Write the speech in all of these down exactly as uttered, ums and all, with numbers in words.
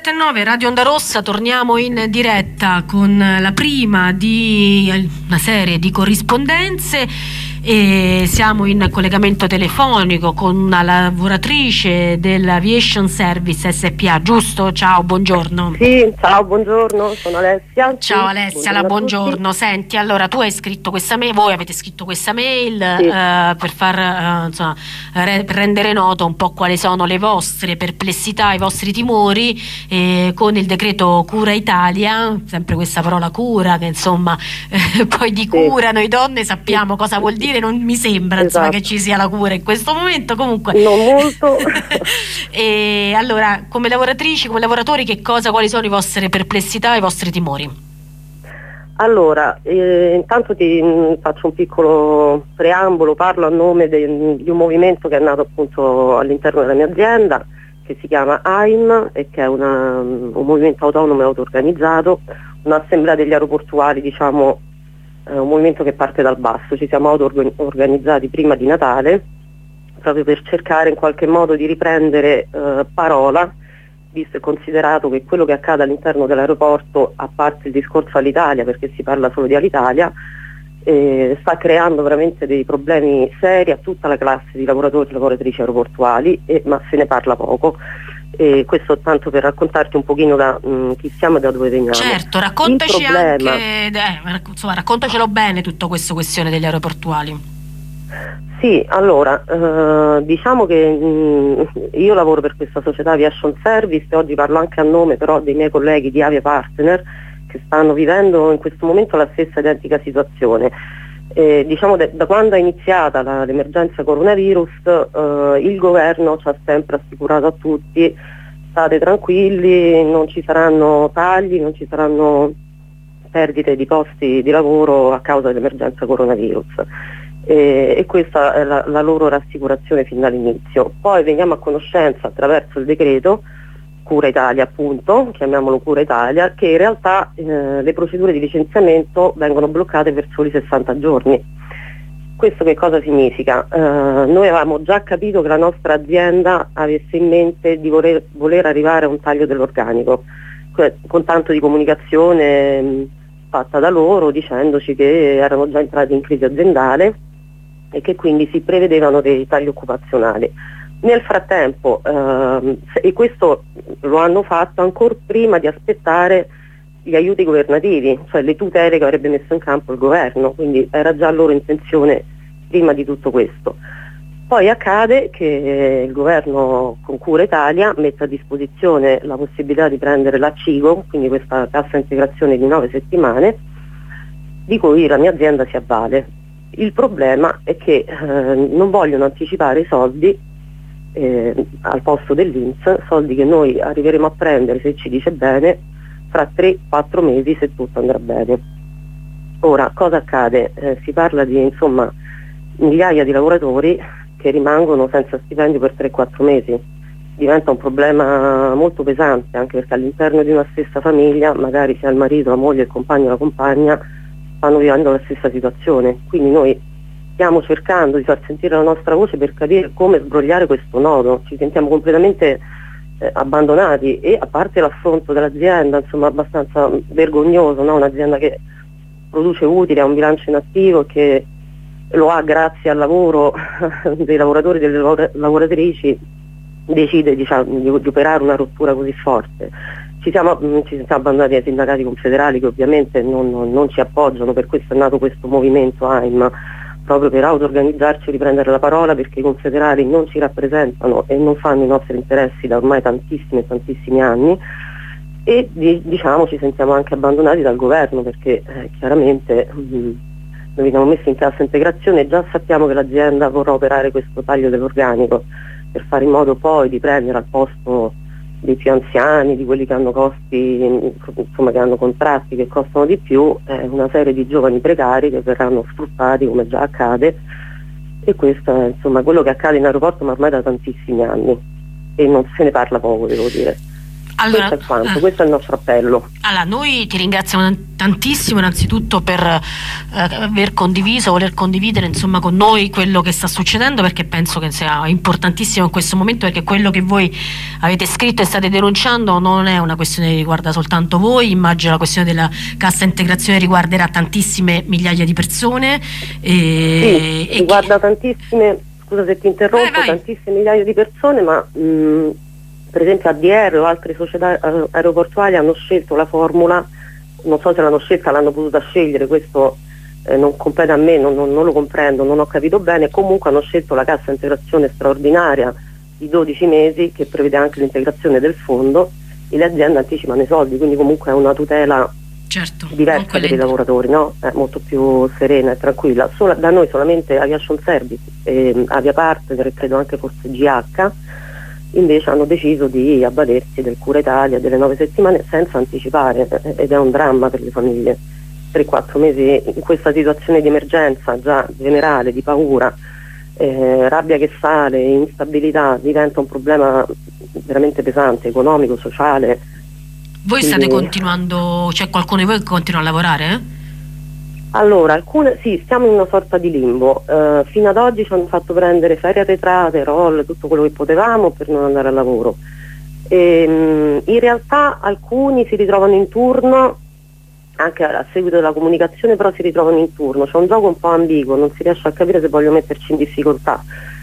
sette e nove, Radio Onda Rossa, torniamo in diretta con la prima di una serie di corrispondenze e siamo in collegamento telefonico con una lavoratrice dell'Aviation Service S P A, giusto? Ciao, buongiorno. Sì, ciao, buongiorno, sono Alessia. Ciao Alessia, la buongiorno. Senti, allora tu hai scritto questa mail, voi avete scritto questa mail sì. eh, per far eh, insomma, re- rendere noto un po' quali sono le vostre perplessità, i vostri timori eh, con il decreto Cura Italia, sempre questa parola cura che insomma eh, poi di cura sì. Noi donne sappiamo sì. Cosa vuol dire, non mi sembra insomma, esatto. Che ci sia la cura in questo momento, comunque non molto. E allora, come lavoratrici, come lavoratori, che cosa, quali sono le vostre perplessità e i vostri timori? Allora, eh, intanto ti mh, faccio un piccolo preambolo, parlo a nome de, di un movimento che è nato appunto all'interno della mia azienda, che si chiama A I M e che è una, un movimento autonomo e auto-organizzato, un'assemblea degli aeroportuali, diciamo, eh, un movimento che parte dal basso. Ci siamo auto-organizzati prima di Natale, proprio per cercare in qualche modo di riprendere eh, parola, visto e considerato che quello che accade all'interno dell'aeroporto, a parte il discorso all'Italia, perché si parla solo di Alitalia, eh, sta creando veramente dei problemi seri a tutta la classe di lavoratori e lavoratrici aeroportuali, eh, ma se ne parla poco. E questo tanto per raccontarti un pochino da mh, chi siamo e da dove veniamo. Certo, raccontaci problema... anche, eh, insomma, raccontacelo bene tutta questa questione degli aeroportuali. Sì, allora, eh, diciamo che mh, io lavoro per questa società Aviation Service e oggi parlo anche a nome però dei miei colleghi di Avia Partner che stanno vivendo in questo momento la stessa identica situazione. Eh, diciamo de- da quando è iniziata la, l'emergenza coronavirus eh, il governo ci ha sempre assicurato a tutti: state tranquilli, non ci saranno tagli, non ci saranno perdite di posti di lavoro a causa dell'emergenza coronavirus. E, e questa è la, la loro rassicurazione fin dall'inizio. Poi veniamo a conoscenza attraverso il decreto Cura Italia, appunto, chiamiamolo Cura Italia, che in realtà eh, le procedure di licenziamento vengono bloccate per soli sessanta giorni. Questo che cosa significa? Eh, noi avevamo già capito che la nostra azienda avesse in mente di voler, voler arrivare a un taglio dell'organico, con tanto di comunicazione mh, fatta da loro dicendoci che erano già entrati in crisi aziendale e che quindi si prevedevano dei tagli occupazionali. Nel frattempo, ehm, e questo lo hanno fatto ancora prima di aspettare gli aiuti governativi, cioè le tutele che avrebbe messo in campo il governo, quindi era già loro intenzione prima di tutto questo. Poi accade che il governo con Cura Italia mette a disposizione la possibilità di prendere la CIGO, quindi questa cassa integrazione di nove settimane, di cui la mia azienda si avvale. Il problema è che eh, non vogliono anticipare i soldi eh, al posto dell'I N P S, soldi che noi arriveremo a prendere, se ci dice bene, fra tre quattro mesi se tutto andrà bene. Ora, cosa accade? Eh, si parla di insomma migliaia di lavoratori che rimangono senza stipendio per tre quattro mesi. Diventa un problema molto pesante, anche perché all'interno di una stessa famiglia, magari sia il marito, la moglie, il compagno, la compagna, stanno vivendo la stessa situazione. Quindi noi stiamo cercando di far sentire la nostra voce per capire come sbrogliare questo nodo. Ci sentiamo completamente eh, abbandonati, e a parte l'affronto dell'azienda, insomma abbastanza vergognoso, no? Un'azienda che produce utile, ha un bilancio inattivo, che lo ha grazie al lavoro dei lavoratori e delle lavora- lavoratrici, decide diciamo, di, di operare una rottura così forte. Ci siamo, ci siamo abbandonati ai sindacati confederali che ovviamente non, non, non ci appoggiano, per questo è nato questo movimento A I M, proprio per auto-organizzarci e riprendere la parola, perché i confederali non ci rappresentano e non fanno i nostri interessi da ormai tantissimi e tantissimi anni, e di, diciamo ci sentiamo anche abbandonati dal governo, perché eh, chiaramente mh, noi veniamo messi in cassa integrazione e già sappiamo che l'azienda vorrà operare questo taglio dell'organico per fare in modo poi di prendere al posto dei più anziani, di quelli che hanno costi, insomma che hanno contratti che costano di più, eh, una serie di giovani precari che verranno sfruttati, come già accade, e questo è insomma quello che accade in aeroporto ma ormai da tantissimi anni e non se ne parla poco, devo dire. Allora, questo è quanto, eh, questo è il nostro appello. Allora, noi ti ringraziamo tantissimo innanzitutto per eh, aver condiviso, voler condividere insomma con noi quello che sta succedendo, perché penso che sia importantissimo in questo momento, perché quello che voi avete scritto e state denunciando non è una questione che riguarda soltanto voi, immagino la questione della cassa integrazione riguarderà tantissime migliaia di persone. E, sì, e riguarda che... tantissime, scusa se ti interrompo, vai, vai. tantissime migliaia di persone, ma mh, per esempio A D R o altre società aeroportuali hanno scelto la formula, non so se l'hanno scelta, l'hanno potuta scegliere, questo eh, non compete a me, non, non, non lo comprendo, non ho capito bene, comunque hanno scelto la cassa integrazione straordinaria di dodici mesi che prevede anche l'integrazione del fondo e le aziende anticipano i soldi, quindi comunque è una tutela, certo, diversa per i lavoratori, no? È molto più serena e tranquilla. Sola, da noi solamente Aviation Service, eh, Avia Partner e credo anche forse G H invece hanno deciso di avvalersi del Cura Italia delle nove settimane senza anticipare, ed è un dramma per le famiglie. tre quattro mesi in questa situazione di emergenza già generale, di paura, eh, rabbia che sale, instabilità, diventa un problema veramente pesante, economico, sociale. Voi Quindi... state continuando, c'è qualcuno di voi che continua a lavorare? Eh? Allora, alcune sì, stiamo in una sorta di limbo. Uh, fino ad oggi ci hanno fatto prendere ferie arretrate, roll, tutto quello che potevamo per non andare al lavoro. E, um, in realtà alcuni si ritrovano in turno, anche a seguito della comunicazione, però si ritrovano in turno. C'è un gioco un po' ambiguo, non si riesce a capire se voglio metterci in difficoltà.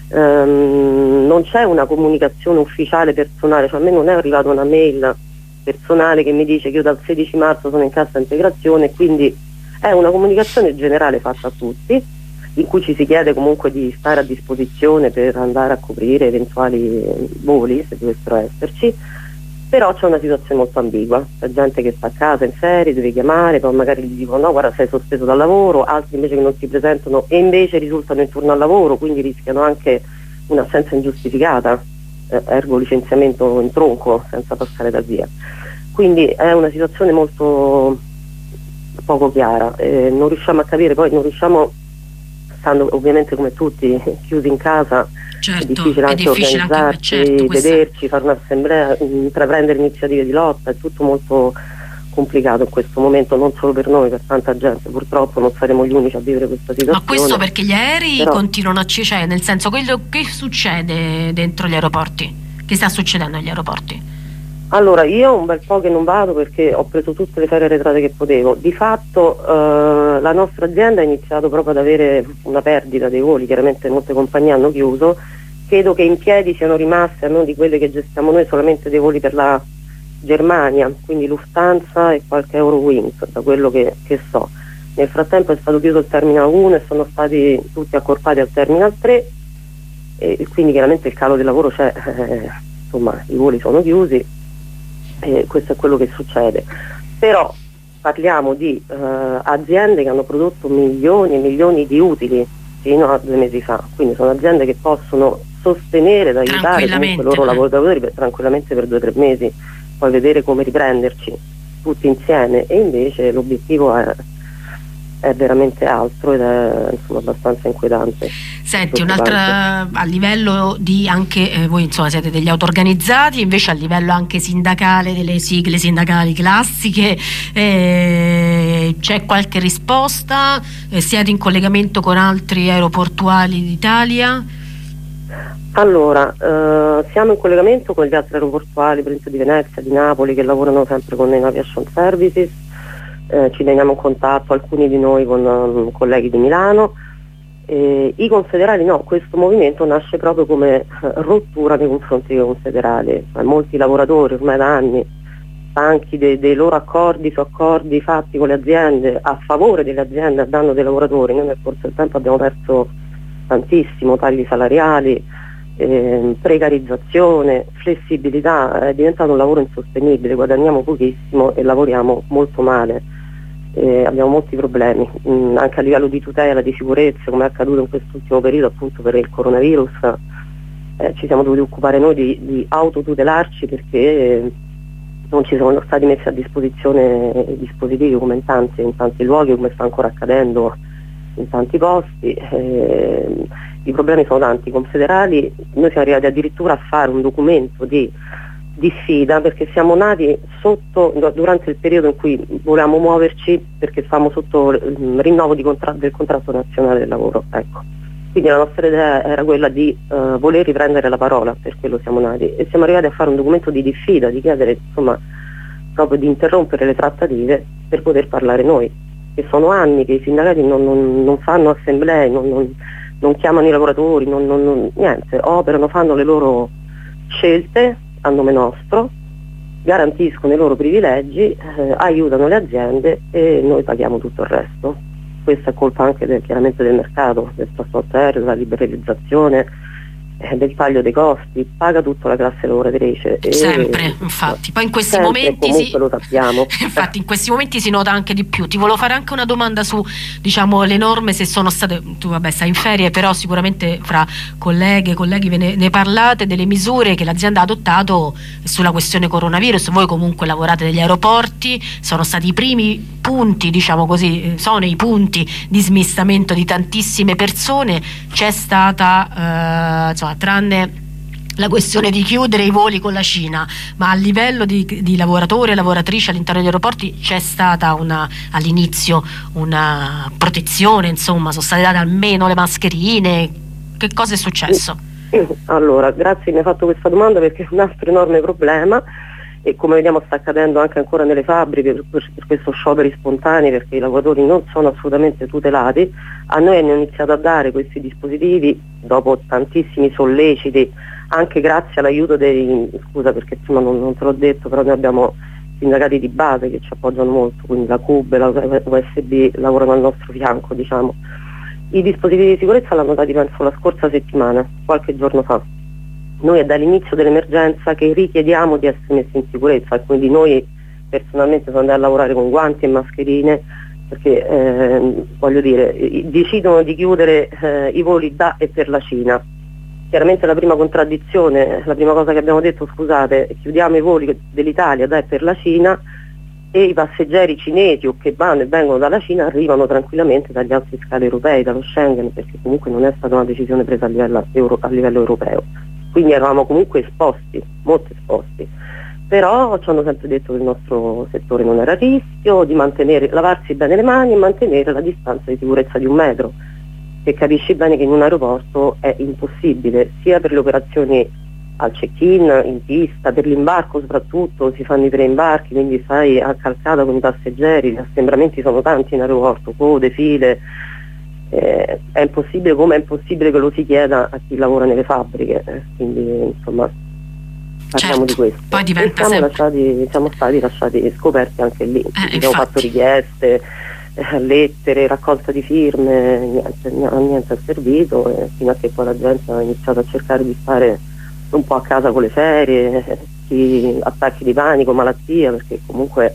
Um, non c'è una comunicazione ufficiale personale, cioè a me non è arrivata una mail personale che mi dice che io dal sedici marzo sono in cassa integrazione, quindi è una comunicazione generale fatta a tutti, in cui ci si chiede comunque di stare a disposizione per andare a coprire eventuali voli, se dovessero esserci, però c'è una situazione molto ambigua, c'è gente che sta a casa in ferie, deve chiamare, poi magari gli dicono no guarda sei sospeso dal lavoro, altri invece che non si presentano e invece risultano in turno al lavoro, quindi rischiano anche un'assenza ingiustificata, eh, ergo licenziamento in tronco senza passare da via. Quindi è una situazione molto poco chiara, eh, non riusciamo a capire, poi non riusciamo, stando ovviamente come tutti chiusi in casa, certo, è difficile anche è difficile organizzarci, anche, certo, vederci, questa... fare un'assemblea, intraprendere iniziative di lotta, è tutto molto complicato in questo momento, non solo per noi, per tanta gente, purtroppo non saremo gli unici a vivere questa situazione. Ma questo perché gli aerei Però... continuano a cioè, nel senso, quello che succede dentro gli aeroporti? Che sta succedendo agli aeroporti? Allora, io un bel po' che non vado perché ho preso tutte le ferie arretrate che potevo. Di fatto eh, la nostra azienda ha iniziato proprio ad avere una perdita dei voli, chiaramente molte compagnie hanno chiuso. Credo che in piedi siano rimaste, a non di quelle che gestiamo noi, solamente dei voli per la Germania, quindi Lufthansa e qualche Eurowings, da quello che, che so. Nel frattempo è stato chiuso il Terminal uno e sono stati tutti accorpati al Terminal tre e quindi chiaramente il calo del lavoro c'è, eh, insomma i voli sono chiusi. Eh, questo è quello che succede, però parliamo di eh, aziende che hanno prodotto milioni e milioni di utili fino a due mesi fa, quindi sono aziende che possono sostenere ed aiutare comunque i loro lavoratori per, tranquillamente per due o tre mesi, poi vedere come riprenderci tutti insieme, e invece l'obiettivo è, è veramente altro ed è insomma abbastanza inquietante. Senti, un'altra a livello di anche eh, voi insomma siete degli auto-organizzati, invece a livello anche sindacale, delle sigle sindacali classiche, eh, c'è qualche risposta? Eh, siete in collegamento con altri aeroportuali d'Italia? Allora, eh, siamo in collegamento con gli altri aeroportuali, per esempio di Venezia, di Napoli, che lavorano sempre con Aviation Services. Eh, ci teniamo in contatto alcuni di noi con um, colleghi di Milano. Eh, I confederali no, questo movimento nasce proprio come eh, rottura nei confronti dei confederali. Eh, molti lavoratori ormai da anni, stanchi dei, dei loro accordi su accordi fatti con le aziende, a favore delle aziende, a danno dei lavoratori. Noi nel corso del tempo abbiamo perso tantissimo, tagli salariali, eh, precarizzazione, flessibilità, è diventato un lavoro insostenibile, guadagniamo pochissimo e lavoriamo molto male. Eh, abbiamo molti problemi, mh, anche a livello di tutela, di sicurezza, come è accaduto in quest'ultimo periodo appunto per il coronavirus, eh, ci siamo dovuti occupare noi di, di autotutelarci perché eh, non ci sono stati messi a disposizione dispositivi come in tanti, in tanti luoghi, come sta ancora accadendo in tanti posti. Eh, i problemi sono tanti. I confederali, noi siamo arrivati addirittura a fare un documento di diffida, perché siamo nati sotto, durante il periodo in cui volevamo muoverci, perché stavamo sotto il rinnovo di contra- del contratto nazionale del lavoro, ecco. Quindi la nostra idea era quella di uh, voler riprendere la parola, per quello siamo nati, e siamo arrivati a fare un documento di diffida, di chiedere insomma proprio di interrompere le trattative per poter parlare noi, che sono anni che i sindacati non, non, non fanno assemblee, non, non, non chiamano i lavoratori, non, non, non, niente, operano, fanno le loro scelte a nome nostro, garantiscono i loro privilegi, eh, aiutano le aziende e noi paghiamo tutto il resto. Questa è colpa anche del, chiaramente del mercato, del trasporto aereo, della liberalizzazione, eh, del taglio dei costi, paga tutto la classe lavoratrice. Sempre, e, infatti. Poi in questi sempre, momenti comunque si... lo sappiamo. Infatti in questi momenti si nota anche di più. Ti volevo fare anche una domanda su, diciamo, le norme, se sono state, tu vabbè stai in ferie, però sicuramente fra colleghe e colleghi ve ne, ne parlate delle misure che l'azienda ha adottato sulla questione coronavirus. Voi comunque lavorate negli aeroporti, sono stati i primi punti, diciamo così, sono i punti di smistamento di tantissime persone. C'è stata eh, insomma, tranne la questione di chiudere i voli con la Cina, ma a livello di, di lavoratori e lavoratrici all'interno degli aeroporti c'è stata una, all'inizio una protezione, insomma sono state date almeno le mascherine. Che cosa è successo? Allora, grazie, mi hai fatto questa domanda perché è un altro enorme problema, e come vediamo sta accadendo anche ancora nelle fabbriche per, per questo scioperi spontanei, perché i lavoratori non sono assolutamente tutelati. A noi hanno iniziato a dare questi dispositivi dopo tantissimi solleciti, anche grazie all'aiuto dei, scusa perché insomma non, non te l'ho detto, però noi abbiamo sindacati di base che ci appoggiano molto, quindi la C U B e la U S B lavorano al nostro fianco, diciamo. I dispositivi di sicurezza l'hanno dati penso la scorsa settimana, qualche giorno fa. Noi è dall'inizio dell'emergenza che richiediamo di essere messi in sicurezza, e quindi noi personalmente sono andati a lavorare con guanti e mascherine, perché eh, voglio dire, decidono di chiudere eh, i voli da e per la Cina. Chiaramente la prima contraddizione, la prima cosa che abbiamo detto, scusate, chiudiamo i voli dell'Italia da e per la Cina, e i passeggeri cinesi o che vanno e vengono dalla Cina arrivano tranquillamente dagli altri scali europei, dallo Schengen, perché comunque non è stata una decisione presa a livello, euro, a livello europeo. Quindi eravamo comunque esposti, molto esposti. Però ci hanno sempre detto che il nostro settore non era a rischio, di mantenere, lavarsi bene le mani e mantenere la distanza di sicurezza di un metro, che capisci bene che in un aeroporto è impossibile, sia per le operazioni al check-in, in pista, per l'imbarco soprattutto, si fanno i preimbarchi, quindi stai accalcata con i passeggeri, gli assembramenti sono tanti in aeroporto, code, file, eh, è impossibile, come è impossibile che lo si chieda a chi lavora nelle fabbriche, eh, quindi insomma parliamo certo, di questo. poi diventa e siamo, sempre... lasciati, siamo stati lasciati scoperti anche lì, eh, abbiamo infatti. fatto richieste, eh, lettere, raccolta di niente, niente, niente è servito, eh, fino a che poi la gente ha iniziato a cercare di stare un po' a casa con le ferie, eh, chi, attacchi di panico, malattia, perché comunque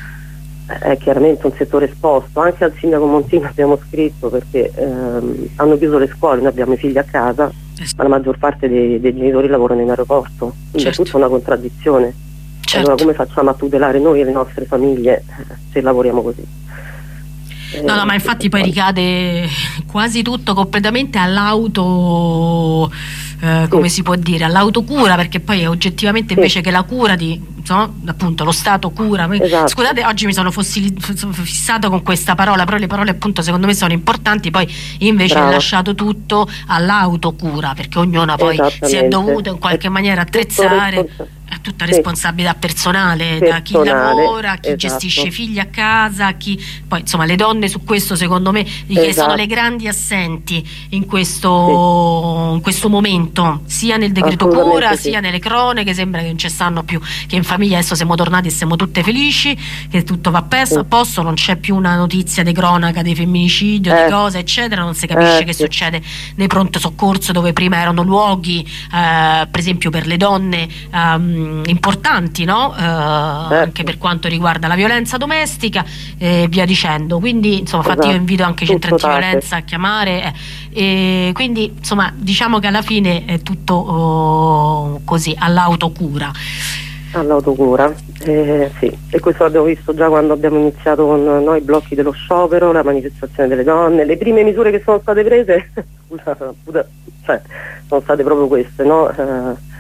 è chiaramente un settore esposto. Anche al sindaco Montino abbiamo scritto, perché ehm, hanno chiuso le scuole, noi abbiamo i figli a casa, ma la maggior parte dei, dei genitori lavorano in aeroporto, quindi certo. È tutta una contraddizione. Certo. Allora come facciamo a tutelare noi e le nostre famiglie se lavoriamo così? No, no, ma infatti poi ricade quasi tutto completamente all'auto, eh, come sì. si può dire, all'autocura, perché poi è oggettivamente invece sì. che la cura di, no? Appunto lo Stato cura. Esatto. Scusate, oggi mi sono fissato con questa parola, però le parole appunto secondo me sono importanti, poi invece Bravo. È lasciato tutto all'autocura, perché ognuno poi si è dovuto in qualche maniera attrezzare. È tutta responsabilità personale, personale da chi lavora, chi esatto. gestisce i figli a casa, chi poi insomma le donne su questo secondo me esatto. che sono le grandi assenti in questo, sì. in questo momento, sia nel decreto cura sì. sia nelle cronache. Sembra che non ci stanno più, che in famiglia adesso siamo tornati e siamo tutte felici, che tutto va perso, sì. a posto, non c'è più una notizia di cronaca di femminicidio, eh. di cose eccetera, non si capisce eh, che sì. succede nei pronto soccorso, dove prima erano luoghi eh, per esempio per le donne um, importanti, no? Eh, certo. Anche per quanto riguarda la violenza domestica e via dicendo. Quindi insomma esatto. infatti io invito anche i centri antiviolenza a chiamare eh, e quindi insomma diciamo che alla fine è tutto oh, così all'autocura all'autocura eh, sì, e questo l'abbiamo visto già quando abbiamo iniziato con noi i blocchi dello sciopero, la manifestazione delle donne, le prime misure che sono state prese scusa, scusa, cioè sono state proprio queste, no? Eh,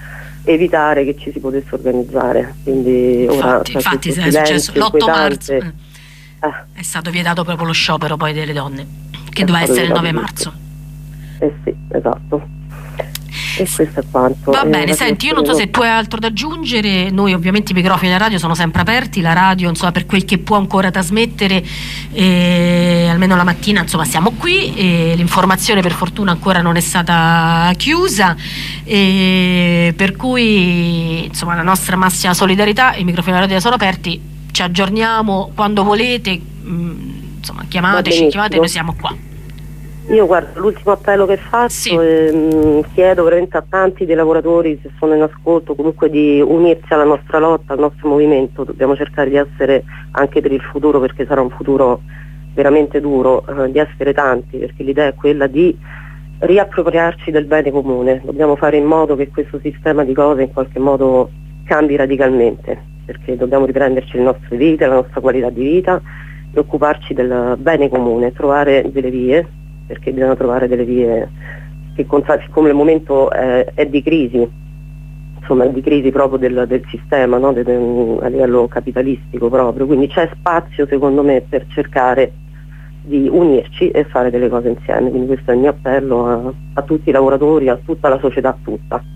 evitare che ci si potesse organizzare. Quindi ora infatti, infatti è successo l'otto marzo, eh. è stato vietato proprio lo sciopero poi delle donne, che doveva essere il nove marzo. Eh sì, esatto. E questo è quanto. Va eh, bene, senti, io non so se tu hai altro da aggiungere. Noi ovviamente i microfoni della radio sono sempre aperti, la radio insomma per quel che può ancora trasmettere, eh, almeno la mattina insomma siamo qui, eh, l'informazione per fortuna ancora non è stata chiusa, eh, per cui insomma la nostra massima solidarietà, i microfoni della radio sono aperti, ci aggiorniamo quando volete, mh, insomma chiamateci, chiamate, noi siamo qua. Io guardo, l'ultimo appello che faccio, sì. e, mh, chiedo veramente a tanti dei lavoratori, se sono in ascolto, comunque di unirsi alla nostra lotta, al nostro movimento. Dobbiamo cercare di essere, anche per il futuro, perché sarà un futuro veramente duro, eh, di essere tanti, perché l'idea è quella di riappropriarci del bene comune. Dobbiamo fare in modo che questo sistema di cose in qualche modo cambi radicalmente, perché dobbiamo riprenderci le nostre vite, la nostra qualità di vita e occuparci del bene comune, trovare delle vie, perché bisogna trovare delle vie che, siccome il momento è, è di crisi, insomma è di crisi proprio del, del sistema, no? de, de, a livello capitalistico proprio, quindi c'è spazio secondo me per cercare di unirci e fare delle cose insieme, quindi questo è il mio appello a, a tutti i lavoratori, a tutta la società tutta.